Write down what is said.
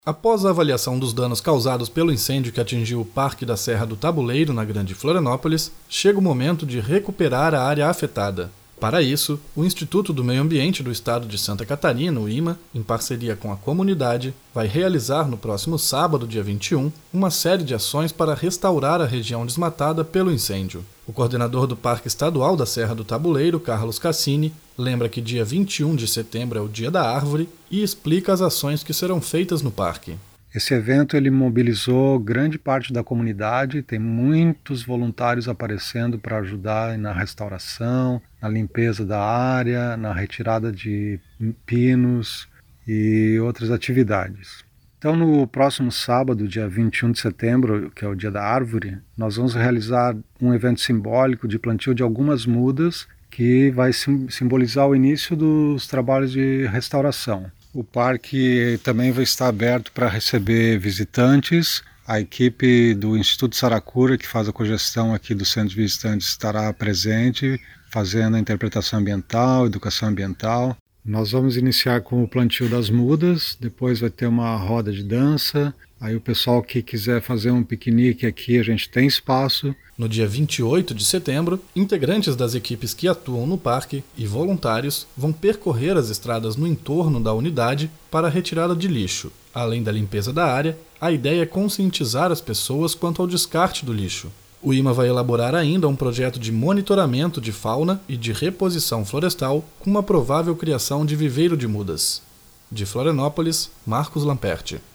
Após a avaliação dos danos causados pelo incêndio que atingiu o Parque da Serra do Tabuleiro, na Grande Florianópolis, chega o momento de recuperar a área afetada. Para isso, o Instituto do Meio Ambiente do Estado de Santa Catarina, o IMA, em parceria com a comunidade, vai realizar no próximo sábado, dia 21, uma série de ações para restaurar a região desmatada pelo incêndio. O coordenador do Parque Estadual da Serra do Tabuleiro, Carlos Cassini, lembra que dia 21 de setembro é o Dia da Árvore e explica as ações que serão feitas no parque. Esse evento ele mobilizou grande parte da comunidade, tem muitos voluntários aparecendo para ajudar na restauração, na limpeza da área, na retirada de pinos e outras atividades. Então, no próximo sábado, dia 21 de setembro, que é o Dia da Árvore, nós vamos realizar um evento simbólico de plantio de algumas mudas que vai simbolizar o início dos trabalhos de restauração. O parque também vai estar aberto para receber visitantes. A equipe do Instituto Saracura, que faz a cogestão aqui do Centro de Visitantes, estará presente, fazendo a interpretação ambiental, educação ambiental. Nós vamos iniciar com o plantio das mudas, depois vai ter uma roda de dança. Aí o pessoal que quiser fazer um piquenique aqui, a gente tem espaço. No dia 28 de setembro, integrantes das equipes que atuam no parque e voluntários vão percorrer as estradas no entorno da unidade para a retirada de lixo. Além da limpeza da área, a ideia é conscientizar as pessoas quanto ao descarte do lixo. O IMA vai elaborar ainda um projeto de monitoramento de fauna e de reposição florestal com uma provável criação de viveiro de mudas. De Florianópolis, Marcos Lamperti.